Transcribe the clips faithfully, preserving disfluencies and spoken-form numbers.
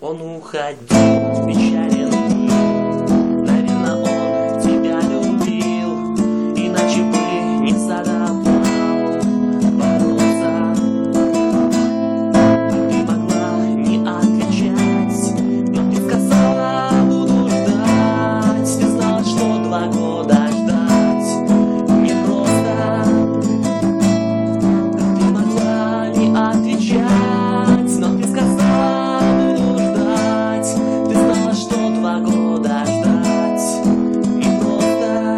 Он уходил печален мир. Наверно, он тебя любил, иначе бы не задавал вопроса. Ты могла не отвечать, но ты сказала: буду ждать. Ты знала, что два года ждать непросто. Ты могла не отвечать, но ты сказала: буду ждать. Ты знала, что два года ждать непросто.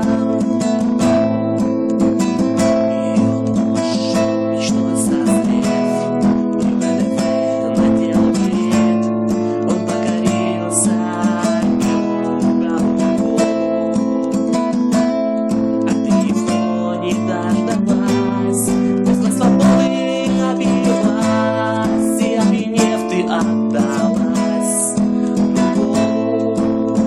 И он ушел, мечтой созрев, и в ВДВ надел бред. Он покорился миру, а ты его не дождалась. После свободы напилась, и опьянев ты отдалась другому.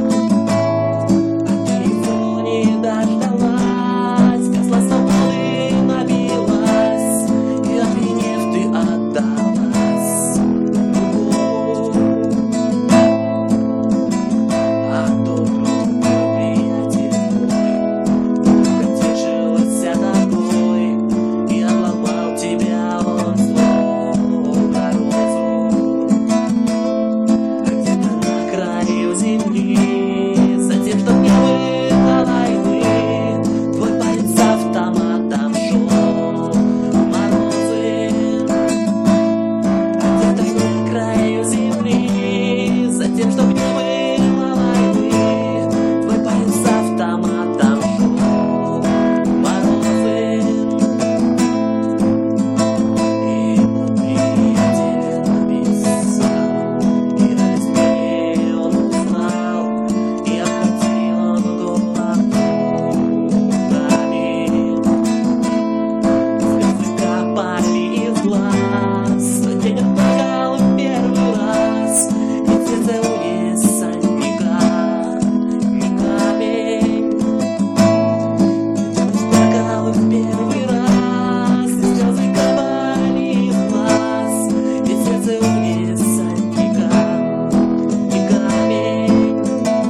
А ты его не дождалась. После свободы напилась, и опьянев ты отдалась другому. А тот другой приятель твой потешился тобой и обломал тебя он словно розу. А где-то на краю земли, за тем, что не было войны, твой парень с автоматом шел в морозы. А где-то на краю земли, за тем, что не было войны, твой парень с автоматом шел в морозы. И мой приятель написал, и на листе он узнал, и обхватил он голову руками. Слезы капали из глаз, но день он плакал в первый раз, и сердце унес не камень, не камень. Он плакал в первый раз, и слезы капали из глаз, и сердце унес не камень, не камень.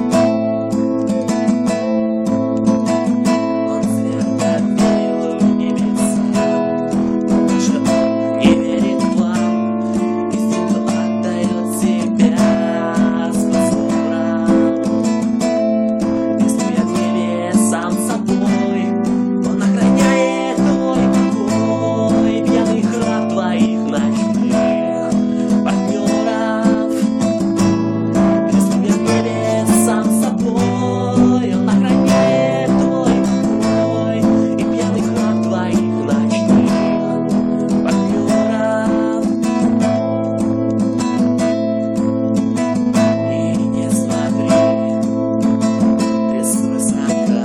Он свято верил в небеса, но даже он не верит в план, и силу отдает себя с позором. Рискуя в небе сам собой, он охраняет твой покой, пьяный храп твоих ночных партнеров. Рискуя в небе сам собой, он охраняет твой покой и пьяный храп твоих ночных партнеров. И не смотри ты свысока,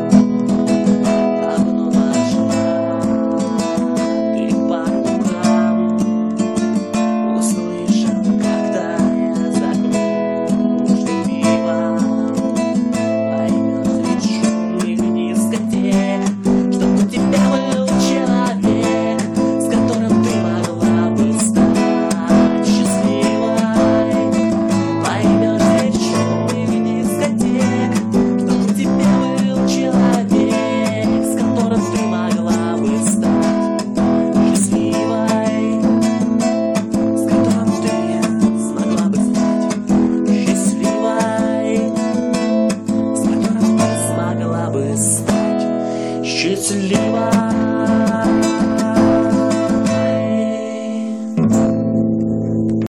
давно пошла ты по рукам. Услышал, когда я за кружкой пива, поймешь ведь шумных дискотек, что у тебя был человек, с которым ты могла бы стать счастливой. Поймешь ведь шумных дискотек, что у тебя был человек, с которым ты могла бы стать счастливой. С которым ты смогла бы стать счастливой. С которым ты смогла бы стать счастливой.